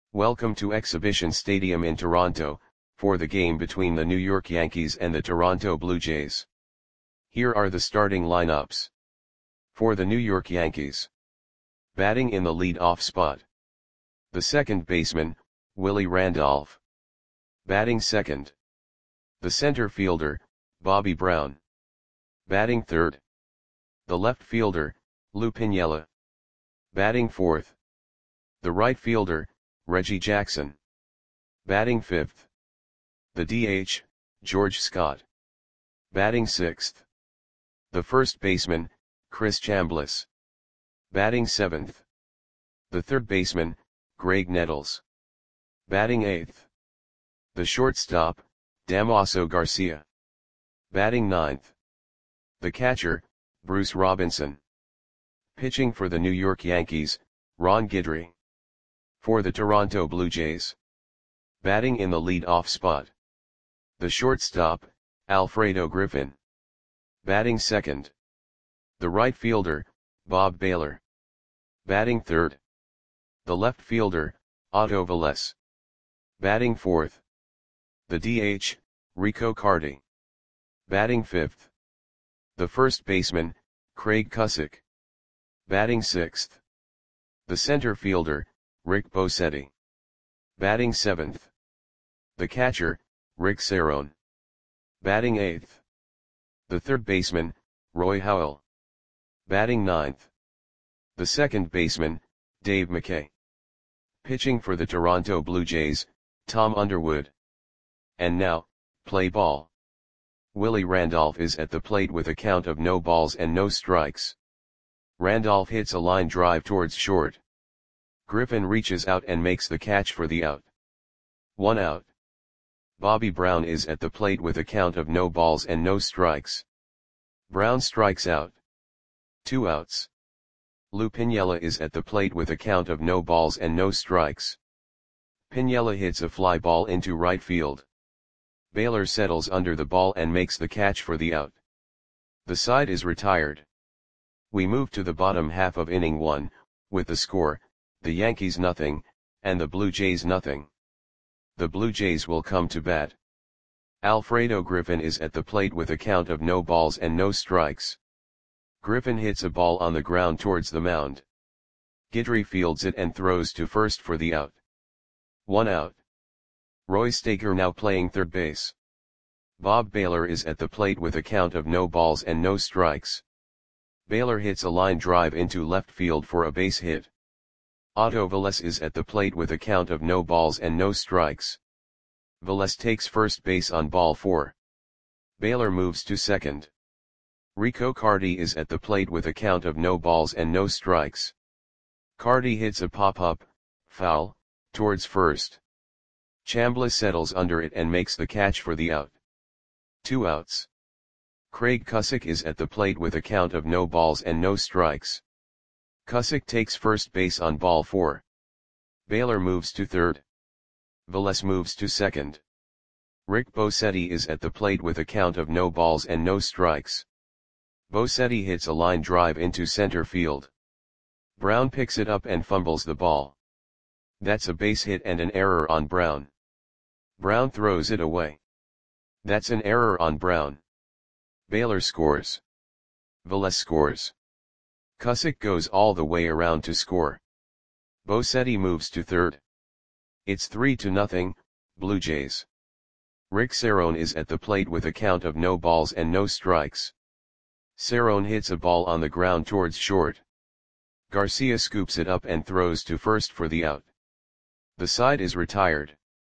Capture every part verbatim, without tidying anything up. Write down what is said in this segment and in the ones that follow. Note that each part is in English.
Welcome to Exhibition Stadium in Toronto, for the game between the New York Yankees and the Toronto Blue Jays. Here are the starting lineups. For the New York Yankees. Batting in the lead-off spot. The second baseman, Willie Randolph. Batting second. The center fielder, Bobby Brown. Batting third. The left fielder, Lou Piniella. Batting fourth. The right fielder, Reggie Jackson. Batting fifth. The D H, George Scott. Batting sixth. The first baseman, Chris Chambliss. Batting seventh. The third baseman, Greg Nettles. Batting eighth. The shortstop, Damaso Garcia. Batting ninth. The catcher, Bruce Robinson. Pitching for the New York Yankees, Ron Guidry. For the Toronto Blue Jays. Batting in the lead-off spot. The shortstop, Alfredo Griffin. Batting second. The right fielder, Bob Baylor. Batting third. The left fielder, Otto Velez. Batting fourth. The D H, Rico Carty. Batting fifth. The first baseman, Craig Cusick. Batting sixth. The center fielder, Rick Bosetti. Batting seventh. The catcher, Rick Cerone. Batting eighth. The third baseman, Roy Howell. Batting ninth. The second baseman, Dave McKay. Pitching for the Toronto Blue Jays, Tom Underwood. And now, play ball. Willie Randolph is at the plate with a count of no balls and no strikes. Randolph hits a line drive towards short. Griffin reaches out and makes the catch for the out. One out. Bobby Brown is at the plate with a count of no balls and no strikes. Brown strikes out. Two outs. Lou Piniella is at the plate with a count of no balls and no strikes. Piniella hits a fly ball into right field. Baylor settles under the ball and makes the catch for the out. The side is retired. We move to the bottom half of inning one, with the score, the Yankees nothing, and the Blue Jays nothing. The Blue Jays will come to bat. Alfredo Griffin is at the plate with a count of no balls and no strikes. Griffin hits a ball on the ground towards the mound. Guidry fields it and throws to first for the out. One out. Roy Staker now playing third base. Bob Baylor is at the plate with a count of no balls and no strikes. Baylor hits a line drive into left field for a base hit. Otto Velez is at the plate with a count of no balls and no strikes. Velez takes first base on ball four. Baylor moves to second. Rico Carty is at the plate with a count of no balls and no strikes. Carty hits a pop-up, foul, towards first. Chambliss settles under it and makes the catch for the out. Two outs. Craig Cusick is at the plate with a count of no balls and no strikes. Cusick takes first base on ball four. Baylor moves to third. Velez moves to second. Rick Bosetti is at the plate with a count of no balls and no strikes. Bosetti hits a line drive into center field. Brown picks it up and fumbles the ball. That's a base hit and an error on Brown. Brown throws it away. That's an error on Brown. Baylor scores. Velez scores. Cusick goes all the way around to score. Bosetti moves to third. It's three to nothing, Blue Jays. Rick Cerone is at the plate with a count of no balls and no strikes. Cerone hits a ball on the ground towards short. Garcia scoops it up and throws to first for the out. The side is retired.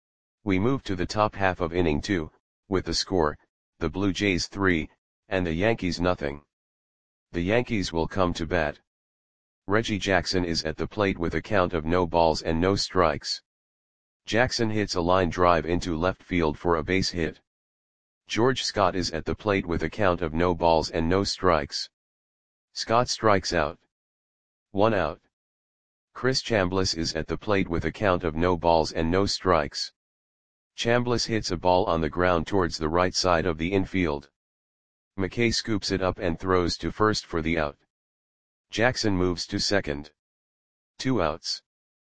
We move to the top half of inning two, with the score, the Blue Jays three, and the Yankees nothing. The Yankees will come to bat. Reggie Jackson is at the plate with a count of no balls and no strikes. Jackson hits a line drive into left field for a base hit. George Scott is at the plate with a count of no balls and no strikes. Scott strikes out. One out. Chris Chambliss is at the plate with a count of no balls and no strikes. Chambliss hits a ball on the ground towards the right side of the infield. McKay scoops it up and throws to first for the out. Jackson moves to second. Two outs.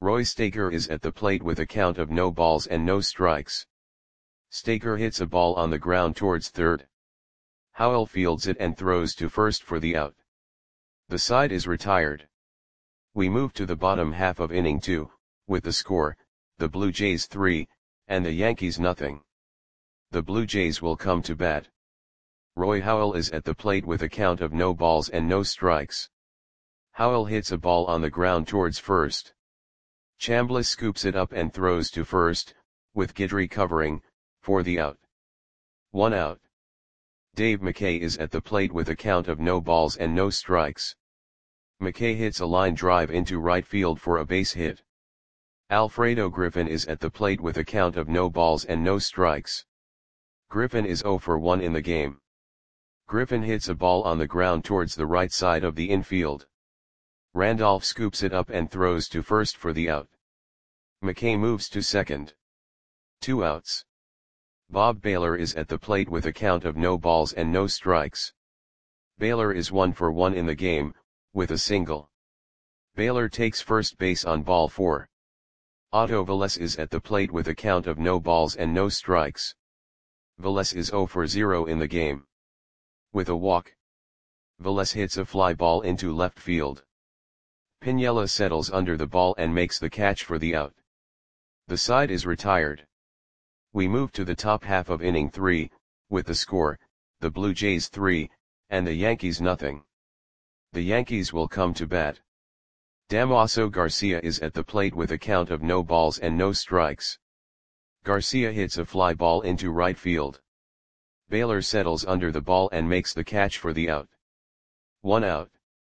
Roy Staker is at the plate with a count of no balls and no strikes. Staker hits a ball on the ground towards third. Howell fields it and throws to first for the out. The side is retired. We move to the bottom half of inning two, with the score, the Blue Jays three, and the Yankees nothing. The Blue Jays will come to bat. Roy Howell is at the plate with a count of no balls and no strikes. Howell hits a ball on the ground towards first. Chambliss scoops it up and throws to first, with Guidry covering, for the out. One out. Dave McKay is at the plate with a count of no balls and no strikes. McKay hits a line drive into right field for a base hit. Alfredo Griffin is at the plate with a count of no balls and no strikes. Griffin is oh for one in the game. Griffin hits a ball on the ground towards the right side of the infield. Randolph scoops it up and throws to first for the out. McKay moves to second. Two outs. Bob Baylor is at the plate with a count of no balls and no strikes. Baylor is one for one in the game, with a single. Baylor takes first base on ball four. Otto Velez is at the plate with a count of no balls and no strikes. Velez is oh for zero in the game. With a walk. Velez hits a fly ball into left field. Piniella settles under the ball and makes the catch for the out. The side is retired. We move to the top half of inning three, with the score, the Blue Jays three, and the Yankees nothing. The Yankees will come to bat. Damaso Garcia is at the plate with a count of no balls and no strikes. Garcia hits a fly ball into right field. Baylor settles under the ball and makes the catch for the out. One out.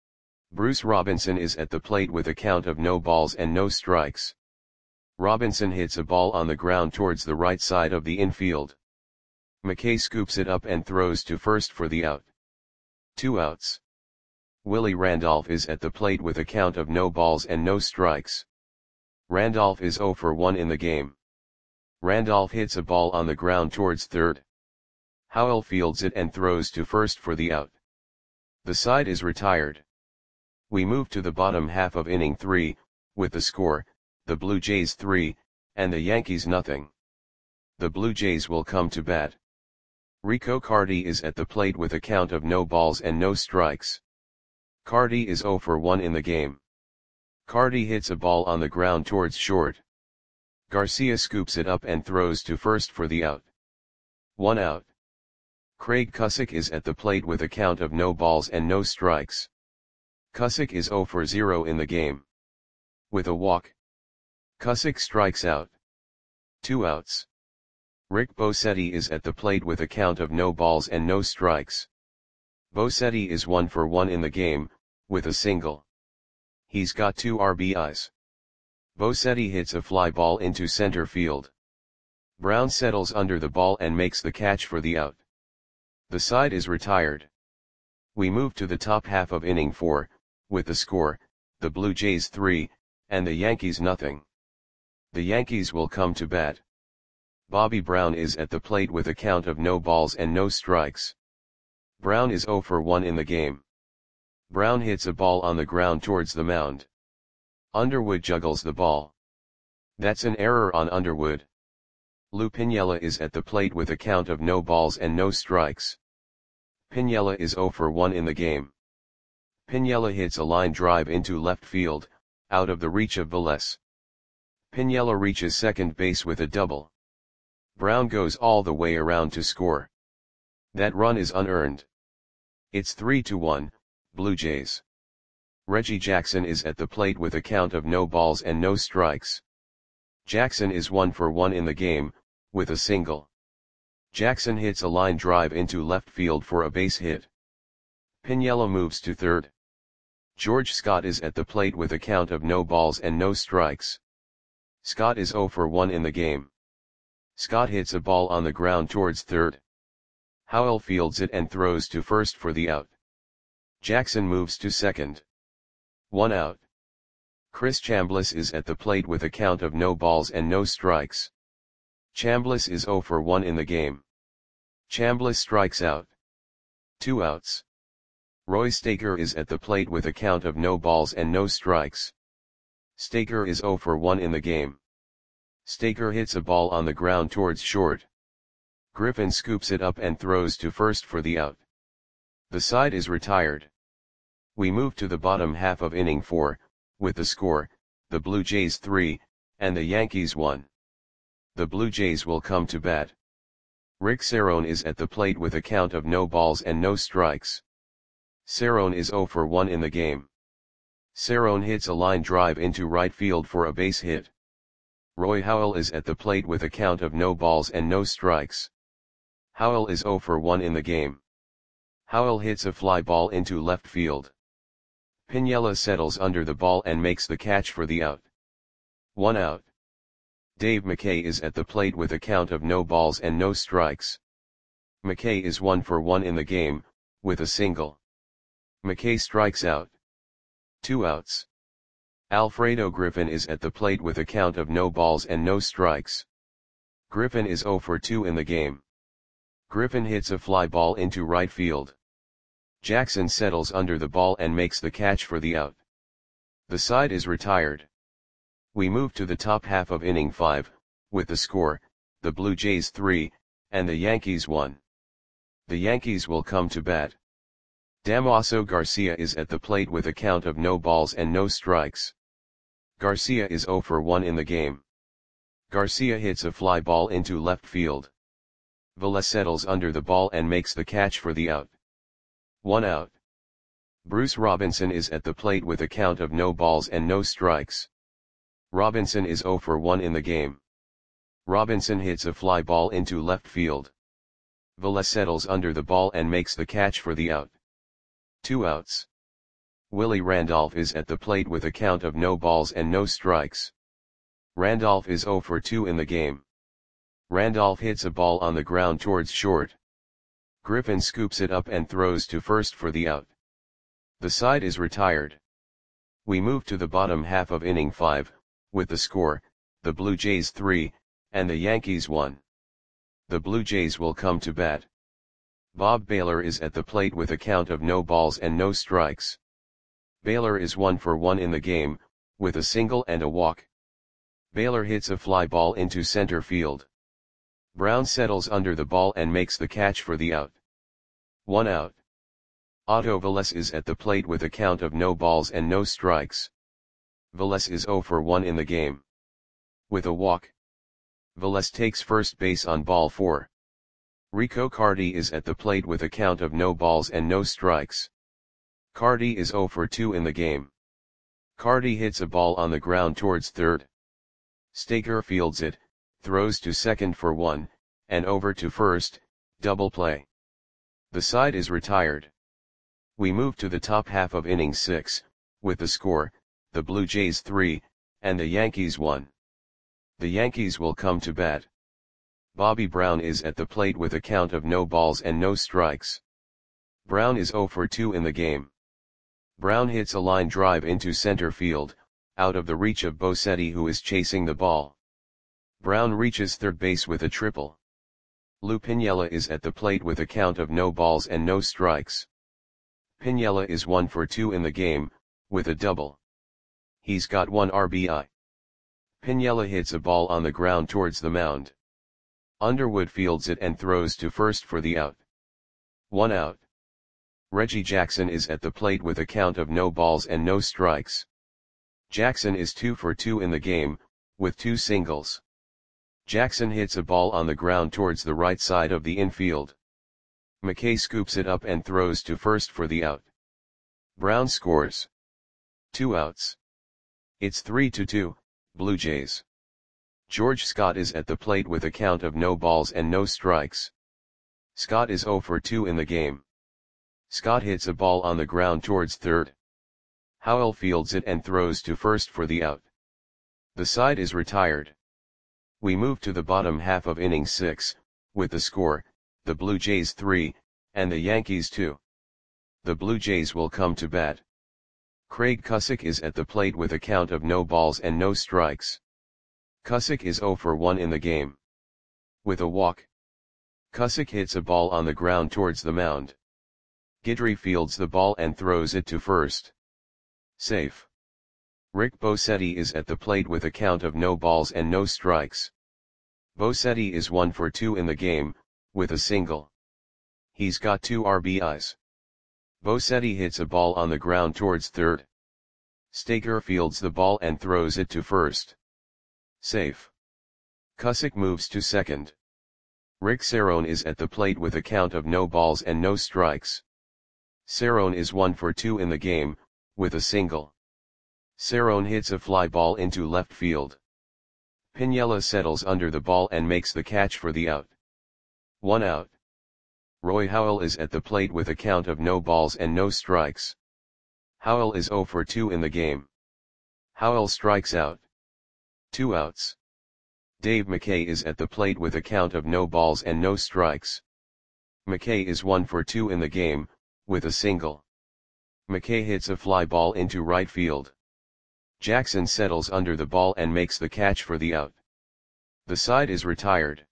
Bruce Robinson is at the plate with a count of no balls and no strikes. Robinson hits a ball on the ground towards the right side of the infield. McKay scoops it up and throws to first for the out. Two outs. Willie Randolph is at the plate with a count of no balls and no strikes. Randolph is oh for one in the game. Randolph hits a ball on the ground towards third. Howell fields it and throws to first for the out. The side is retired. We move to the bottom half of inning three, with the score, the Blue Jays three, and the Yankees nothing. The Blue Jays will come to bat. Rico Carty is at the plate with a count of no balls and no strikes. Carty is oh for one in the game. Carty hits a ball on the ground towards short. Garcia scoops it up and throws to first for the out. One out. Craig Cusick is at the plate with a count of no balls and no strikes. Cusick is oh for zero in the game. With a walk. Cusick strikes out. Two outs. Rick Bosetti is at the plate with a count of no balls and no strikes. Bosetti is one for one in the game, with a single. He's got two R B Is. Bosetti hits a fly ball into center field. Brown settles under the ball and makes the catch for the out. The side is retired. We move to the top half of inning four, with the score, the Blue Jays three, and the Yankees nothing. The Yankees will come to bat. Bobby Brown is at the plate with a count of no balls and no strikes. Brown is oh for one in the game. Brown hits a ball on the ground towards the mound. Underwood juggles the ball. That's an error on Underwood. Lou Piniella is at the plate with a count of no balls and no strikes. Piniella is oh for one in the game. Piniella hits a line drive into left field, out of the reach of Velez. Piniella reaches second base with a double. Brown goes all the way around to score. That run is unearned. It's three to one, Blue Jays. Reggie Jackson is at the plate with a count of no balls and no strikes. Jackson is one for one in the game, with a single. Jackson hits a line drive into left field for a base hit. Piniella moves to third. George Scott is at the plate with a count of no balls and no strikes. Scott is oh for one in the game. Scott hits a ball on the ground towards third. Howell fields it and throws to first for the out. Jackson moves to second. One out. Chris Chambliss is at the plate with a count of no balls and no strikes. Chambliss is oh for one in the game. Chambliss strikes out. Two outs. Roy Staker is at the plate with a count of no balls and no strikes. Staker is zero for one in the game. Staker hits a ball on the ground towards short. Griffin scoops it up and throws to first for the out. The side is retired. We move to the bottom half of inning four, with the score, the Blue Jays three, and the Yankees one. The Blue Jays will come to bat. Rick Cerrone is at the plate with a count of no balls and no strikes. Cerrone is zero for one in the game. Cerrone hits a line drive into right field for a base hit. Roy Howell is at the plate with a count of no balls and no strikes. Howell is zero for one in the game. Howell hits a fly ball into left field. Piniella settles under the ball and makes the catch for the out. One out. Dave McKay is at the plate with a count of no balls and no strikes. McKay is one for one in the game, with a single. McKay strikes out. Two outs. Alfredo Griffin is at the plate with a count of no balls and no strikes. Griffin is zero for two in the game. Griffin hits a fly ball into right field. Jackson settles under the ball and makes the catch for the out. The side is retired. We move to the top half of inning five, with the score, the Blue Jays three, and the Yankees one. The Yankees will come to bat. Damaso Garcia is at the plate with a count of no balls and no strikes. Garcia is zero for one in the game. Garcia hits a fly ball into left field. Velez settles under the ball and makes the catch for the out. One out. Bruce Robinson is at the plate with a count of no balls and no strikes. Robinson is zero for one in the game. Robinson hits a fly ball into left field. Velez settles under the ball and makes the catch for the out. Two outs. Willie Randolph is at the plate with a count of no balls and no strikes. Randolph is zero for two in the game. Randolph hits a ball on the ground towards short. Griffin scoops it up and throws to first for the out. The side is retired. We move to the bottom half of inning five, with the score, the Blue Jays three, and the Yankees one. The Blue Jays will come to bat. Bob Baylor is at the plate with a count of no balls and no strikes. Baylor is one for one in the game, with a single and a walk. Baylor hits a fly ball into center field. Brown settles under the ball and makes the catch for the out. One out. Otto Velez is at the plate with a count of no balls and no strikes. Velez is zero for one in the game. With a walk. Velez takes first base on ball four. Rico Carty is at the plate with a count of no balls and no strikes. Carty is zero for two in the game. Carty hits a ball on the ground towards third. Staker fields it, throws to second for one, and over to first, double play. The side is retired. We move to the top half of inning six, with the score, the Blue Jays three, and the Yankees one. The Yankees will come to bat. Bobby Brown is at the plate with a count of no balls and no strikes. Brown is zero for two in the game. Brown hits a line drive into center field, out of the reach of Bosetti, who is chasing the ball. Brown reaches third base with a triple. Lou Piniella is at the plate with a count of no balls and no strikes. Piniella is one for two in the game, with a double. He's got one R B I. Piniella hits a ball on the ground towards the mound. Underwood fields it and throws to first for the out. One out. Reggie Jackson is at the plate with a count of no balls and no strikes. Jackson is two for two in the game, with two singles. Jackson hits a ball on the ground towards the right side of the infield. McKay scoops it up and throws to first for the out. Brown scores. Two outs. It's three to two, Blue Jays. George Scott is at the plate with a count of no balls and no strikes. Scott is zero for two in the game. Scott hits a ball on the ground towards third. Howell fields it and throws to first for the out. The side is retired. We move to the bottom half of inning six, with the score, the Blue Jays three, and the Yankees two. The Blue Jays will come to bat. Craig Cusick is at the plate with a count of no balls and no strikes. Cusick is zero for one in the game. With a walk. Cusick hits a ball on the ground towards the mound. Guidry fields the ball and throws it to first. Safe. Rick Bosetti is at the plate with a count of no balls and no strikes. Bosetti is one for two in the game, with a single. He's got two R B Is. Bosetti hits a ball on the ground towards third. Staker fields the ball and throws it to first. Safe. Cusick moves to second. Rick Cerrone is at the plate with a count of no balls and no strikes. Cerrone is one for two in the game, with a single. Cerrone hits a fly ball into left field. Piniella settles under the ball and makes the catch for the out. One out. Roy Howell is at the plate with a count of no balls and no strikes. Howell is zero for two in the game. Howell strikes out. Two outs. Dave McKay is at the plate with a count of no balls and no strikes. McKay is one for two in the game, with a single. McKay hits a fly ball into right field. Jackson settles under the ball and makes the catch for the out. The side is retired.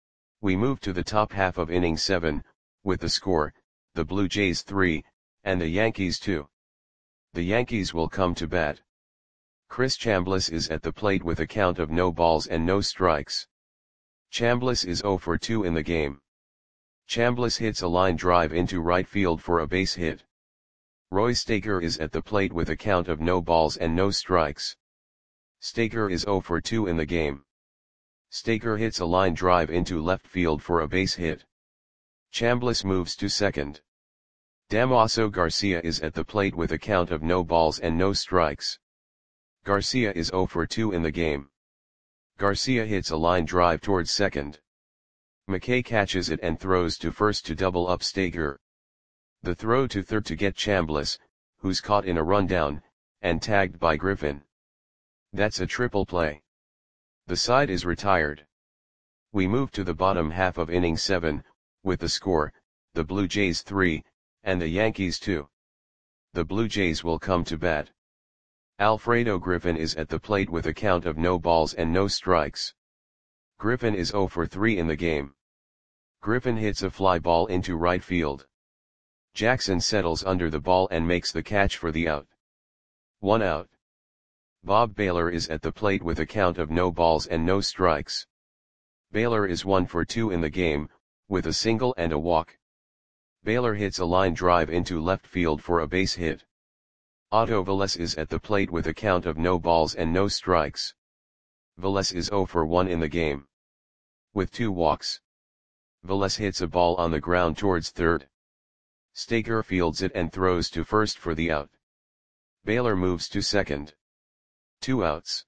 We move to the top half of inning seven, with the score, the Blue Jays three, and the Yankees two. The Yankees will come to bat. Chris Chambliss is at the plate with a count of no balls and no strikes. Chambliss is zero for two in the game. Chambliss hits a line drive into right field for a base hit. Roy Staker is at the plate with a count of no balls and no strikes. Staker is zero for two in the game. Staker hits a line drive into left field for a base hit. Chambliss moves to second. Damaso Garcia is at the plate with a count of no balls and no strikes. Garcia is zero for two in the game. Garcia hits a line drive towards second. McKay catches it and throws to first to double up Staker. The throw to third to get Chambliss, who's caught in a rundown, and tagged by Griffin. That's a triple play. The side is retired. We move to the bottom half of inning seven, with the score, the Blue Jays three, and the Yankees two. The Blue Jays will come to bat. Alfredo Griffin is at the plate with a count of no balls and no strikes. Griffin is zero for three in the game. Griffin hits a fly ball into right field. Jackson settles under the ball and makes the catch for the out. One out. Bob Baylor is at the plate with a count of no balls and no strikes. Baylor is one for two in the game, with a single and a walk. Baylor hits a line drive into left field for a base hit. Otto Velez is at the plate with a count of no balls and no strikes. Velez is zero for one in the game. With two walks. Velez hits a ball on the ground towards third. Staker fields it and throws to first for the out. Baylor moves to second. Two outs.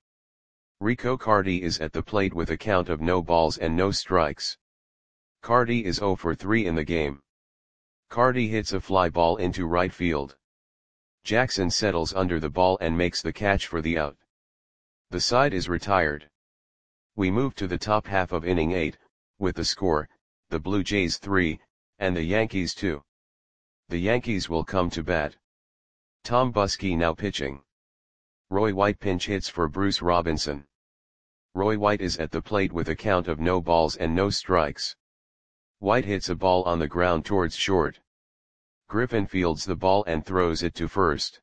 Rico Carty is at the plate with a count of no balls and no strikes. Carty is zero for three in the game. Carty hits a fly ball into right field. Jackson settles under the ball and makes the catch for the out. The side is retired. We move to the top half of inning eight, with the score, the Blue Jays three, and the Yankees two. The Yankees will come to bat. Tom Buskey now pitching. Roy White pinch hits for Bruce Robinson. Roy White is at the plate with a count of no balls and no strikes. White hits a ball on the ground towards short. Griffin fields the ball and throws it to first.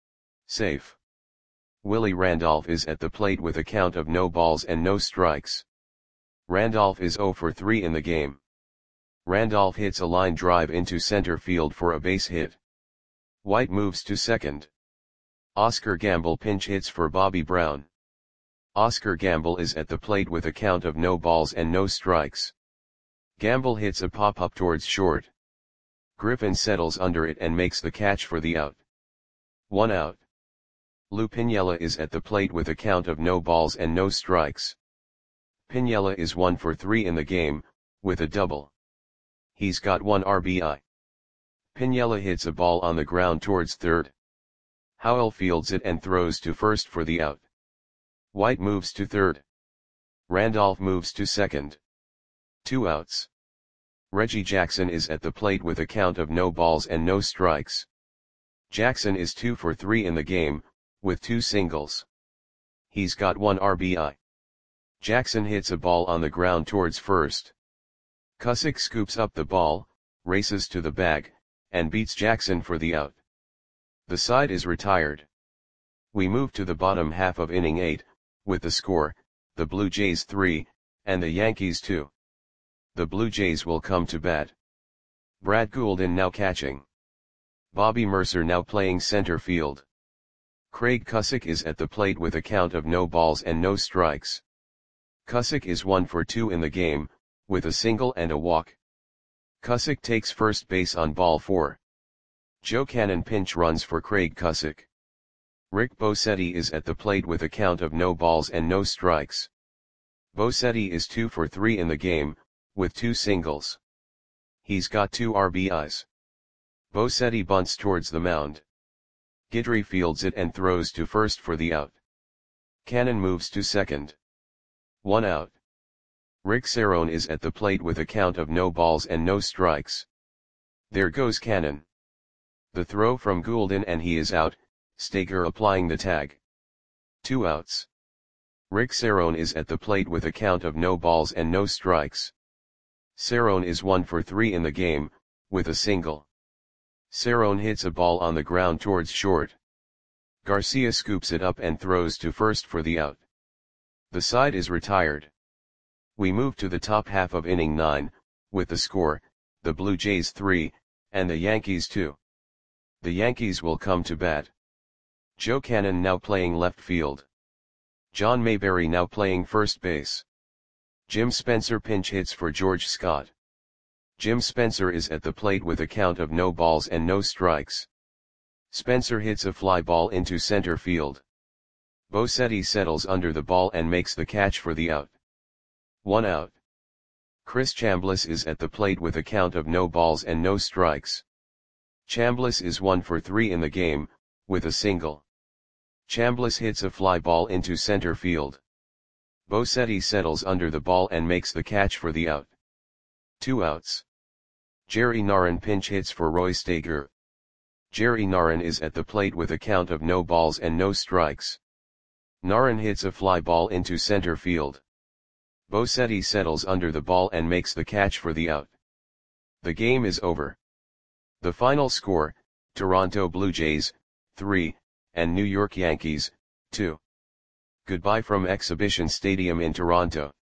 Safe. Willie Randolph is at the plate with a count of no balls and no strikes. Randolph is zero for three in the game. Randolph hits a line drive into center field for a base hit. White moves to second. Oscar Gamble pinch hits for Bobby Brown. Oscar Gamble is at the plate with a count of no balls and no strikes. Gamble hits a pop-up towards short. Griffin settles under it and makes the catch for the out. One out. Lou Piniella is at the plate with a count of no balls and no strikes. Piniella is one for three in the game, with a double. He's got one R B I. Piniella hits a ball on the ground towards third. Howell fields it and throws to first for the out. White moves to third. Randolph moves to second. Two outs. Reggie Jackson is at the plate with a count of no balls and no strikes. Jackson is two for three in the game, with two singles. He's got one R B I. Jackson hits a ball on the ground towards first. Cusick scoops up the ball, races to the bag, and beats Jackson for the out. The side is retired. We move to the bottom half of inning eight, with the score, the Blue Jays three, and the Yankees two. The Blue Jays will come to bat. Brad Goulden now catching. Bobby Mercer now playing center field. Craig Cusick is at the plate with a count of no balls and no strikes. Cusick is one for two in the game, with a single and a walk. Cusick takes first base on ball four. Joe Cannon pinch runs for Craig Cusick. Rick Bosetti is at the plate with a count of no balls and no strikes. Bosetti is two for three in the game, with two singles. He's got two R B Is. Bosetti bunts towards the mound. Guidry fields it and throws to first for the out. Cannon moves to second. One out. Rick Cerone is at the plate with a count of no balls and no strikes. There goes Cannon. The throw from Goulden and he is out, Steger applying the tag. Two outs. Rick Cerone is at the plate with a count of no balls and no strikes. Cerone is one for three in the game, with a single. Cerone hits a ball on the ground towards short. Garcia scoops it up and throws to first for the out. The side is retired. We move to the top half of inning nine, with the score, the Blue Jays three, and the Yankees two. The Yankees will come to bat. Joe Cannon now playing left field. John Mayberry now playing first base. Jim Spencer pinch hits for George Scott. Jim Spencer is at the plate with a count of no balls and no strikes. Spencer hits a fly ball into center field. Bosetti settles under the ball and makes the catch for the out. One out. Chris Chambliss is at the plate with a count of no balls and no strikes. Chambliss is one for three in the game, with a single. Chambliss hits a fly ball into center field. Bosetti settles under the ball and makes the catch for the out. Two outs. Jerry Narron pinch hits for Roy Steger. Jerry Narron is at the plate with a count of no balls and no strikes. Narron hits a fly ball into center field. Bosetti settles under the ball and makes the catch for the out. The game is over. The final score, Toronto Blue Jays, three, and New York Yankees, two. Goodbye from Exhibition Stadium in Toronto.